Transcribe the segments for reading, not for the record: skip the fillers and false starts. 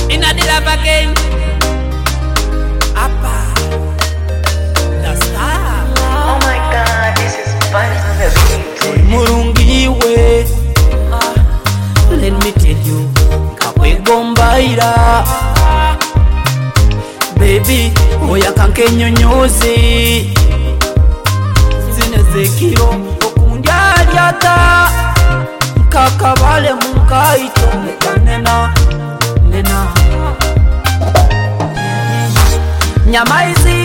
inna the love again. Appa, the star. Oh my God, this is Buns on the beat. Murungiwe, let me tell you, kakwegombaira. Baby, oya kankenyonyozi, zinezekiro okundyaalyata, kakabale munkaito nena. Nyamaizi,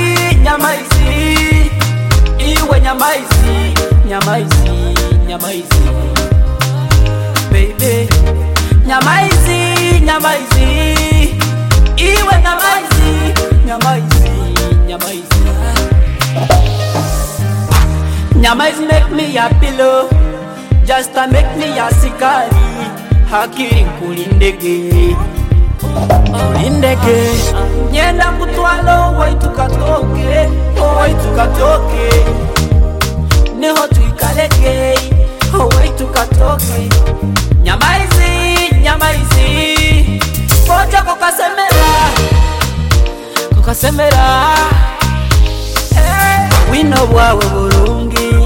iwe nyamaizi, baby. Nyamaizi, iwe nyamaizi make me a pillow, just to make me a sikari. Hakiri kulindege, nyenda kutwalo waitukatoke, neho tuikaleke, waitukatoke. Nyamaizi, koja kukasemera, wino bwawe bulungi,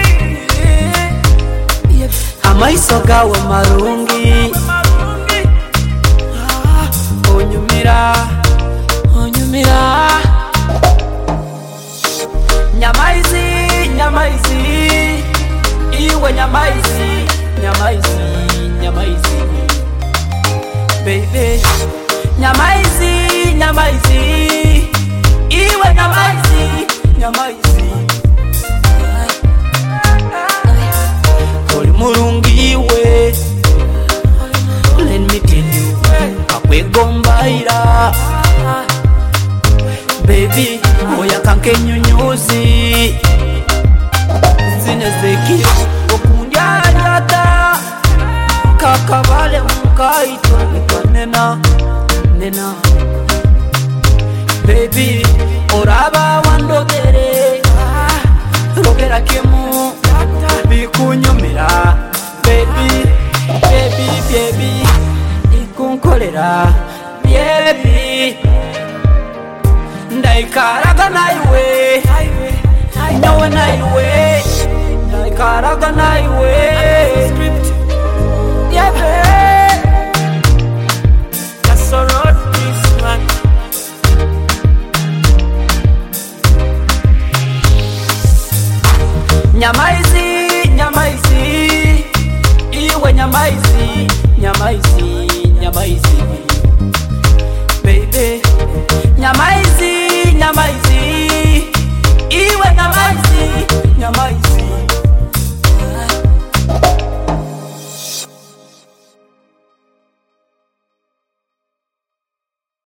amaiso gawe marungi, onyumira. Nyamaizi, iwe nyamaizi, baby. Nyamaizi, iwe nyamaizi. Oli murungiwe, let me tell you, kakwegombaira. Baby, oya kankenyonyozi, zinezekiro okundyaalyata, kakabale munkaito nena. Baby, oraba wandogere, rogera kimu bikunyumira. Baby, ikunkolera. Baby, ndaikaraga naiwe, nyowe naiwe, ndaikaraga naiwe. Yeah, baby.